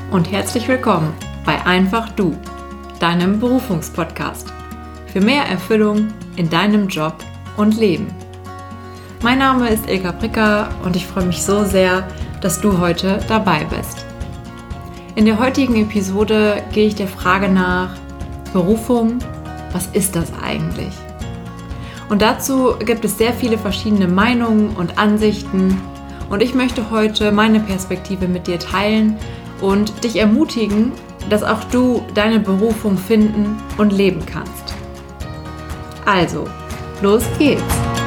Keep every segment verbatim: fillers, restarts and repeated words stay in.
und herzlich willkommen bei Einfach Du, deinem Berufungspodcast für mehr Erfüllung in deinem Job und Leben. Mein Name ist Ilka Pricker und ich freue mich so sehr, dass du heute dabei bist. In der heutigen Episode gehe ich der Frage nach: Berufung, was ist das eigentlich? Und dazu gibt es sehr viele verschiedene Meinungen und Ansichten und ich möchte heute meine Perspektive mit dir teilen und dich ermutigen, dass auch du deine Berufung finden und leben kannst. Also, los geht's!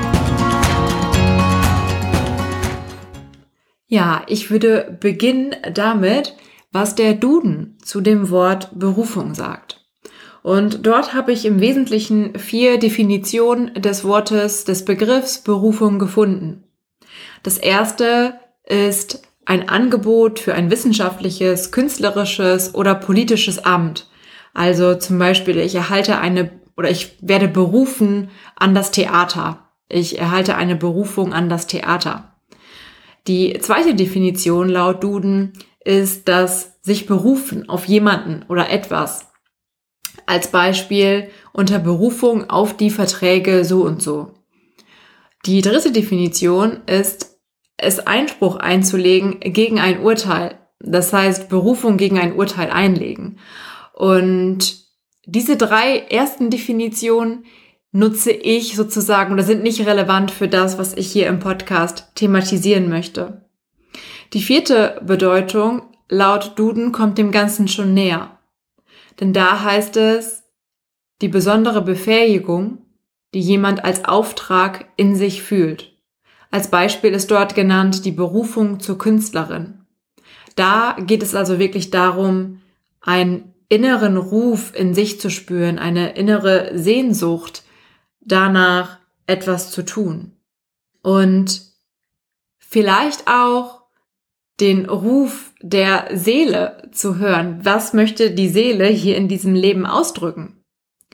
Ja, ich würde beginnen damit, was der Duden zu dem Wort Berufung sagt. Und dort habe ich im Wesentlichen vier Definitionen des Wortes, des Begriffs Berufung gefunden. Das erste ist ein Angebot für ein wissenschaftliches, künstlerisches oder politisches Amt. Also zum Beispiel, ich erhalte eine oder ich werde berufen an das Theater. Ich erhalte eine Berufung an das Theater. Die zweite Definition laut Duden ist das sich berufen auf jemanden oder etwas. Als Beispiel unter Berufung auf die Verträge so und so. Die dritte Definition ist, es Einspruch einzulegen gegen ein Urteil. Das heißt, Berufung gegen ein Urteil einlegen. Und diese drei ersten Definitionen nutze ich sozusagen oder sind nicht relevant für das, was ich hier im Podcast thematisieren möchte. Die vierte Bedeutung laut Duden kommt dem Ganzen schon näher. Denn da heißt es, die besondere Befähigung, die jemand als Auftrag in sich fühlt. Als Beispiel ist dort genannt die Berufung zur Künstlerin. Da geht es also wirklich darum, einen inneren Ruf in sich zu spüren, eine innere Sehnsucht danach, etwas zu tun. Und vielleicht auch den Ruf der Seele zu hören. Was möchte die Seele hier in diesem Leben ausdrücken?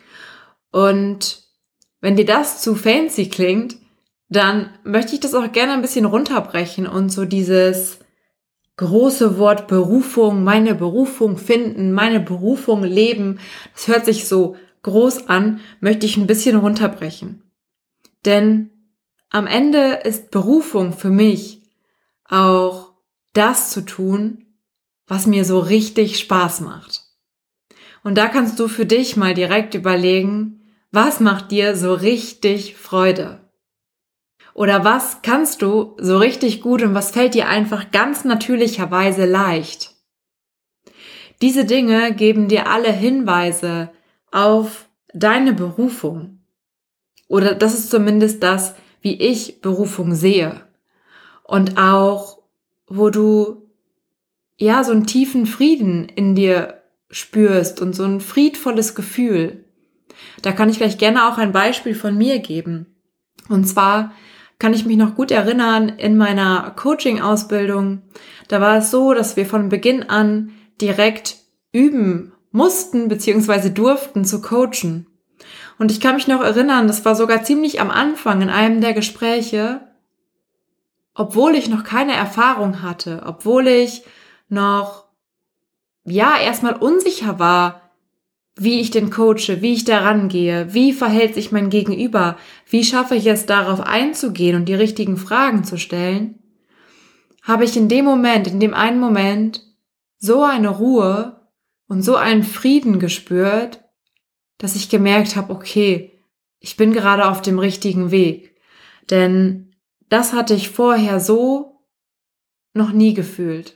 Und wenn dir das zu fancy klingt, dann möchte ich das auch gerne ein bisschen runterbrechen und so dieses große Wort Berufung, meine Berufung finden, meine Berufung leben, das hört sich so groß an, möchte ich ein bisschen runterbrechen. Denn am Ende ist Berufung für mich auch das zu tun, was mir so richtig Spaß macht. Und da kannst du für dich mal direkt überlegen, was macht dir so richtig Freude? Oder was kannst du so richtig gut und was fällt dir einfach ganz natürlicherweise leicht? Diese Dinge geben dir alle Hinweise auf deine Berufung. Oder das ist zumindest das, wie ich Berufung sehe. Und auch, wo du ja so einen tiefen Frieden in dir spürst und so ein friedvolles Gefühl. Da kann ich gleich gerne auch ein Beispiel von mir geben. Und zwar kann ich mich noch gut erinnern, in meiner Coaching-Ausbildung, da war es so, dass wir von Beginn an direkt üben mussten bzw. durften zu coachen. Und ich kann mich noch erinnern, das war sogar ziemlich am Anfang in einem der Gespräche, obwohl ich noch keine Erfahrung hatte, obwohl ich noch, ja, erstmal unsicher war, wie ich den coache, wie ich da rangehe, wie verhält sich mein Gegenüber, wie schaffe ich es, darauf einzugehen und die richtigen Fragen zu stellen, habe ich in dem Moment, in dem einen Moment so eine Ruhe und so einen Frieden gespürt, dass ich gemerkt habe, okay, ich bin gerade auf dem richtigen Weg. Denn das hatte ich vorher so noch nie gefühlt.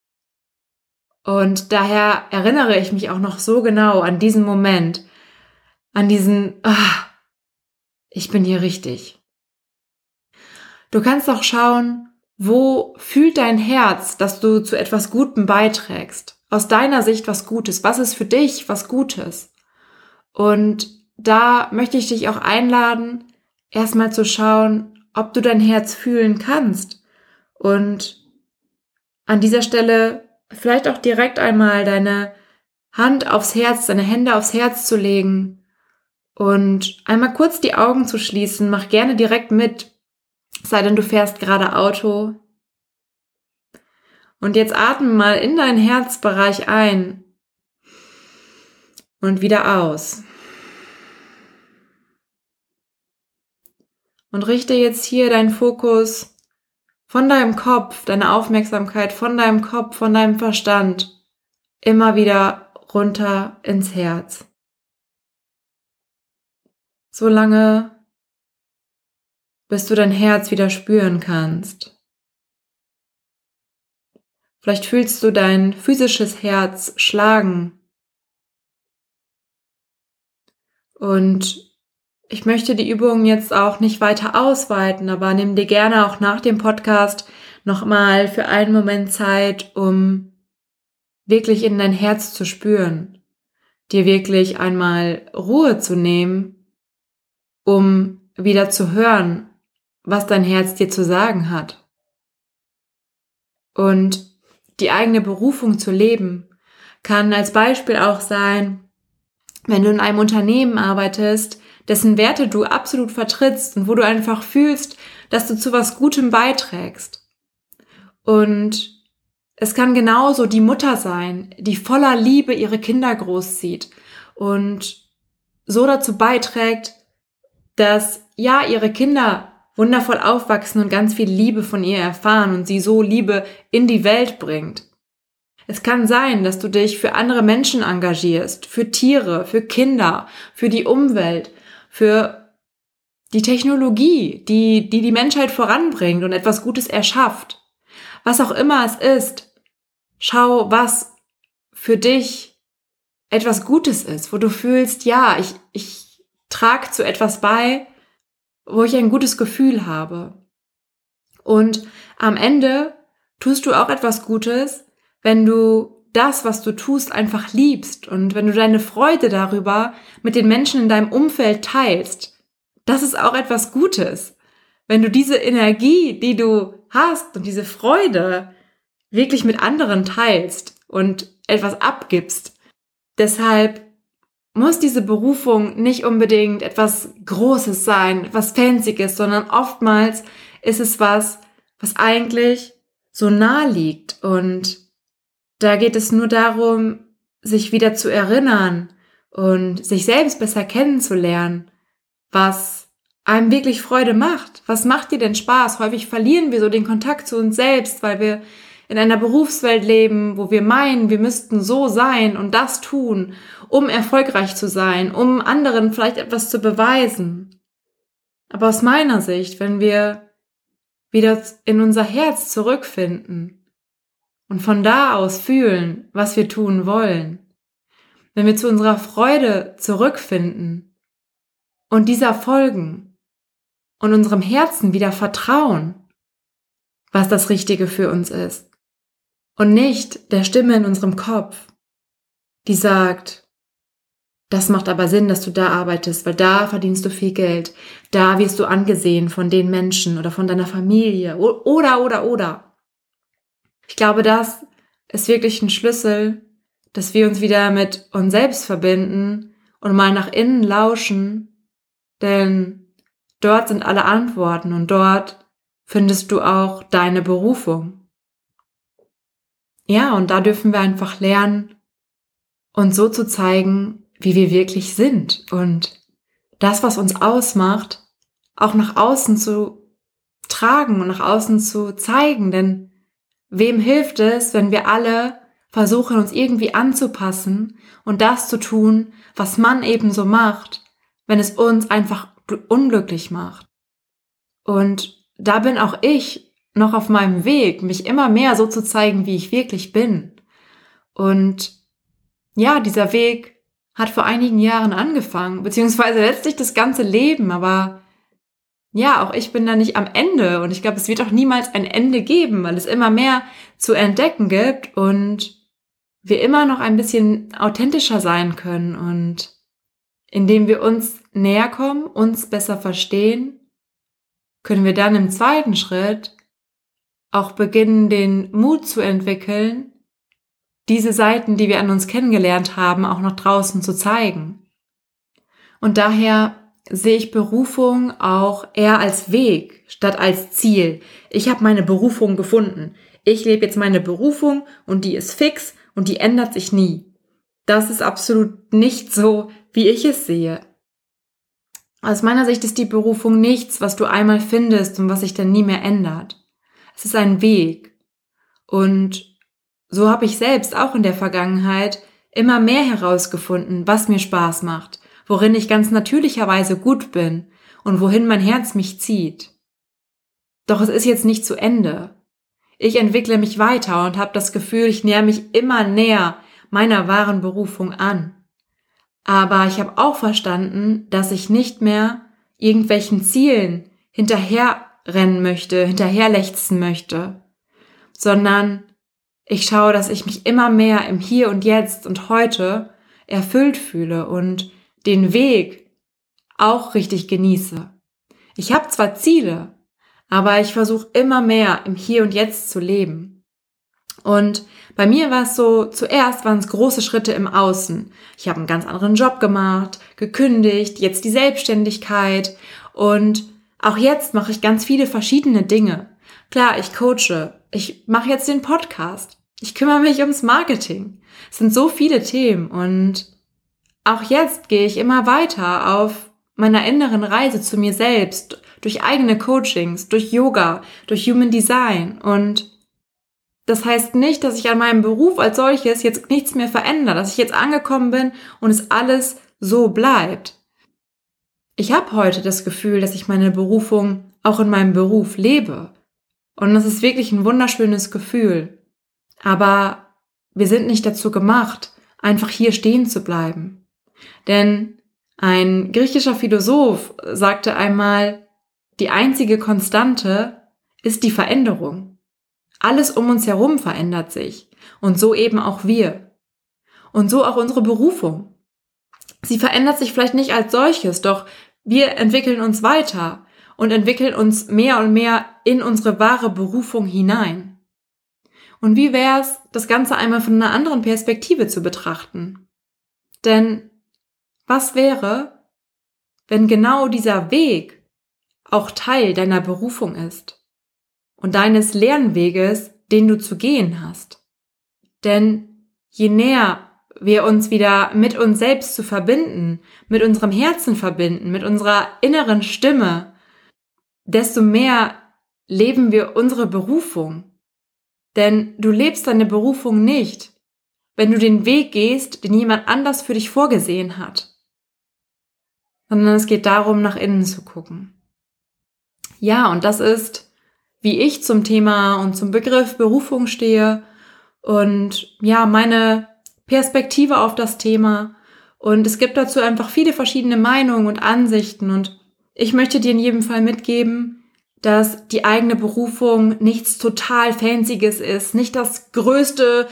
Und daher erinnere ich mich auch noch so genau an diesen Moment, an diesen, ah, ich bin hier richtig. Du kannst auch schauen, wo fühlt dein Herz, dass du zu etwas Gutem beiträgst? Aus deiner Sicht was Gutes. Was ist für dich was Gutes? Und da möchte ich dich auch einladen, erstmal zu schauen, ob du dein Herz fühlen kannst. Und an dieser Stelle vielleicht auch direkt einmal deine Hand aufs Herz, deine Hände aufs Herz zu legen und einmal kurz die Augen zu schließen. Mach gerne direkt mit, sei denn du fährst gerade Auto. Und jetzt atme mal in deinen Herzbereich ein und wieder aus. Und richte jetzt hier deinen Fokus von deinem Kopf, deine Aufmerksamkeit von deinem Kopf, von deinem Verstand immer wieder runter ins Herz. So lange, bis du dein Herz wieder spüren kannst. Vielleicht fühlst du dein physisches Herz schlagen. Und ich möchte die Übung jetzt auch nicht weiter ausweiten, aber nimm dir gerne auch nach dem Podcast nochmal für einen Moment Zeit, um wirklich in dein Herz zu spüren, dir wirklich einmal Ruhe zu nehmen, um wieder zu hören, was dein Herz dir zu sagen hat. Und die eigene Berufung zu leben kann als Beispiel auch sein, wenn du in einem Unternehmen arbeitest, dessen Werte du absolut vertrittst und wo du einfach fühlst, dass du zu was Gutem beiträgst. Und es kann genauso die Mutter sein, die voller Liebe ihre Kinder großzieht und so dazu beiträgt, dass ja ihre Kinder wundervoll aufwachsen und ganz viel Liebe von ihr erfahren und sie so Liebe in die Welt bringt. Es kann sein, dass du dich für andere Menschen engagierst, für Tiere, für Kinder, für die Umwelt, für die Technologie, die, die die Menschheit voranbringt und etwas Gutes erschafft. Was auch immer es ist, schau, was für dich etwas Gutes ist, wo du fühlst, ja, ich, ich trage zu etwas bei, wo ich ein gutes Gefühl habe. Und am Ende tust du auch etwas Gutes, wenn du das, was du tust, einfach liebst und wenn du deine Freude darüber mit den Menschen in deinem Umfeld teilst. Das ist auch etwas Gutes. Wenn du diese Energie, die du hast und diese Freude wirklich mit anderen teilst und etwas abgibst. Deshalb muss diese Berufung nicht unbedingt etwas Großes sein, etwas Fancyes, sondern oftmals ist es was, was eigentlich so nah liegt. Und da geht es nur darum, sich wieder zu erinnern und sich selbst besser kennenzulernen, was einem wirklich Freude macht. Was macht dir denn Spaß? Häufig verlieren wir so den Kontakt zu uns selbst, weil wir in einer Berufswelt leben, wo wir meinen, wir müssten so sein und das tun, um erfolgreich zu sein, um anderen vielleicht etwas zu beweisen. Aber aus meiner Sicht, wenn wir wieder in unser Herz zurückfinden und von da aus fühlen, was wir tun wollen, wenn wir zu unserer Freude zurückfinden und dieser folgen und unserem Herzen wieder vertrauen, was das Richtige für uns ist, und nicht der Stimme in unserem Kopf, die sagt, das macht aber Sinn, dass du da arbeitest, weil da verdienst du viel Geld, da wirst du angesehen von den Menschen oder von deiner Familie oder, oder, oder. Ich glaube, das ist wirklich ein Schlüssel, dass wir uns wieder mit uns selbst verbinden und mal nach innen lauschen, denn dort sind alle Antworten und dort findest du auch deine Berufung. Ja, und da dürfen wir einfach lernen, uns so zu zeigen, wie wir wirklich sind und das, was uns ausmacht, auch nach außen zu tragen und nach außen zu zeigen, denn wem hilft es, wenn wir alle versuchen, uns irgendwie anzupassen und das zu tun, was man eben so macht, wenn es uns einfach unglücklich macht. Und da bin auch ich noch auf meinem Weg, mich immer mehr so zu zeigen, wie ich wirklich bin. Und ja, dieser Weg hat vor einigen Jahren angefangen, beziehungsweise letztlich das ganze Leben, aber ja, auch ich bin da nicht am Ende und ich glaube, es wird auch niemals ein Ende geben, weil es immer mehr zu entdecken gibt und wir immer noch ein bisschen authentischer sein können und indem wir uns näher kommen, uns besser verstehen, können wir dann im zweiten Schritt auch beginnen, den Mut zu entwickeln, diese Seiten, die wir an uns kennengelernt haben, auch nach draußen zu zeigen. Und daher sehe ich Berufung auch eher als Weg statt als Ziel. Ich habe meine Berufung gefunden. ich lebe jetzt meine Berufung und die ist fix und die ändert sich nie. Das ist absolut nicht so, wie ich es sehe. Aus meiner Sicht ist die Berufung nichts, was du einmal findest und was sich dann nie mehr ändert. Es ist ein Weg. Und so habe ich selbst auch in der Vergangenheit immer mehr herausgefunden, was mir Spaß macht, worin ich ganz natürlicherweise gut bin und wohin mein Herz mich zieht. Doch es ist jetzt nicht zu Ende. Ich entwickle mich weiter und habe das Gefühl, ich näher mich immer näher meiner wahren Berufung an. Aber ich habe auch verstanden, dass ich nicht mehr irgendwelchen Zielen hinterherrennen möchte, hinterherlechzen möchte, sondern ich schaue, dass ich mich immer mehr im Hier und Jetzt und heute erfüllt fühle und den Weg auch richtig genieße. Ich habe zwar Ziele, aber ich versuche immer mehr im Hier und Jetzt zu leben. Und bei mir war es so, zuerst waren es große Schritte im Außen. Ich habe einen ganz anderen Job gemacht, gekündigt, jetzt die Selbstständigkeit und auch jetzt mache ich ganz viele verschiedene Dinge. Klar, ich coache, ich mache jetzt den Podcast, ich kümmere mich ums Marketing. Es sind so viele Themen und auch jetzt gehe ich immer weiter auf meiner inneren Reise zu mir selbst, durch eigene Coachings, durch Yoga, durch Human Design. Und das heißt nicht, dass ich an meinem Beruf als solches jetzt nichts mehr verändere, dass ich jetzt angekommen bin und es alles so bleibt. Ich habe heute das Gefühl, dass ich meine Berufung auch in meinem Beruf lebe. Und das ist wirklich ein wunderschönes Gefühl. Aber wir sind nicht dazu gemacht, einfach hier stehen zu bleiben. Denn ein griechischer Philosoph sagte einmal, die einzige Konstante ist die Veränderung. Alles um uns herum verändert sich und so eben auch wir. Und so auch unsere Berufung. Sie verändert sich vielleicht nicht als solches, doch wir entwickeln uns weiter und entwickeln uns mehr und mehr in unsere wahre Berufung hinein. Und wie wäre es, das Ganze einmal von einer anderen Perspektive zu betrachten? Denn was wäre, wenn genau dieser Weg auch Teil deiner Berufung ist und deines Lernweges, den du zu gehen hast? Denn je näher wir uns wieder mit uns selbst zu verbinden, mit unserem Herzen verbinden, mit unserer inneren Stimme, desto mehr leben wir unsere Berufung. Denn du lebst deine Berufung nicht, wenn du den Weg gehst, den jemand anders für dich vorgesehen hat. Sondern es geht darum, nach innen zu gucken. Ja, und das ist, wie ich zum Thema und zum Begriff Berufung stehe und ja, meine Perspektive auf das Thema. Und es gibt dazu einfach viele verschiedene Meinungen und Ansichten und ich möchte dir in jedem Fall mitgeben, dass die eigene Berufung nichts total Fancyes ist, nicht das größte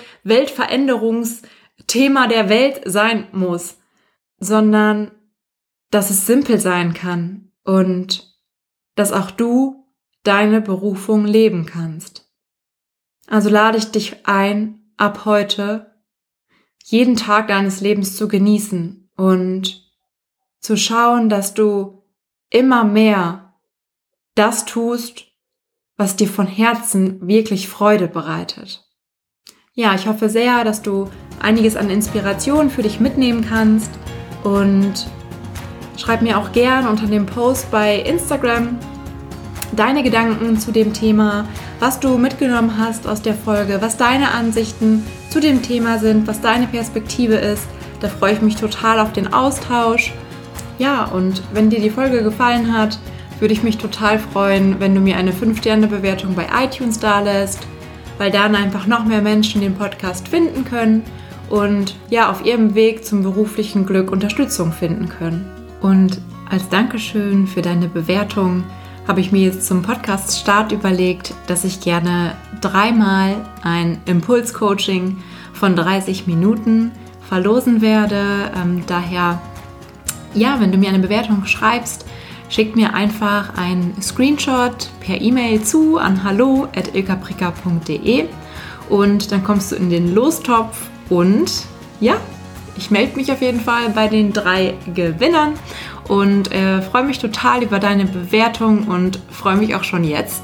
Weltveränderungsthema der Welt sein muss, sondern dass es simpel sein kann und dass auch du deine Berufung leben kannst. Also lade ich dich ein, ab heute jeden Tag deines Lebens zu genießen und zu schauen, dass du immer mehr das tust, was dir von Herzen wirklich Freude bereitet. Ja, ich hoffe sehr, dass du einiges an Inspiration für dich mitnehmen kannst und schreib mir auch gern unter dem Post bei Instagram deine Gedanken zu dem Thema, was du mitgenommen hast aus der Folge, was deine Ansichten zu dem Thema sind, was deine Perspektive ist. Da freue ich mich total auf den Austausch. Ja, und wenn dir die Folge gefallen hat, würde ich mich total freuen, wenn du mir eine fünf Sterne Bewertung bei iTunes dalässt, weil dann einfach noch mehr Menschen den Podcast finden können und ja, auf ihrem Weg zum beruflichen Glück Unterstützung finden können. Und als Dankeschön für deine Bewertung habe ich mir jetzt zum Podcast-Start überlegt, dass ich gerne dreimal ein Impuls-Coaching von dreißig Minuten verlosen werde. Ähm, daher, ja, wenn du mir eine Bewertung schreibst, schick mir einfach einen Screenshot per E-Mail zu an hallo at ilkapricker punkt de und dann kommst du in den Lostopf und ja, ich melde mich auf jeden Fall bei den drei Gewinnern und äh, freue mich total über deine Bewertung und freue mich auch schon jetzt,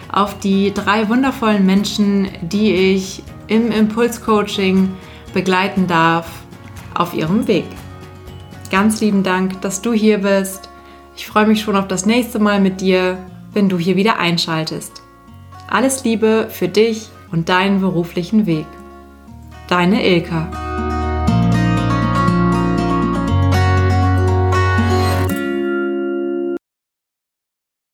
auf die drei wundervollen Menschen, die ich im Impulscoaching begleiten darf auf ihrem Weg. Ganz lieben Dank, dass du hier bist. Ich freue mich schon auf das nächste Mal mit dir, wenn du hier wieder einschaltest. Alles Liebe für dich und deinen beruflichen Weg. Deine Ilka.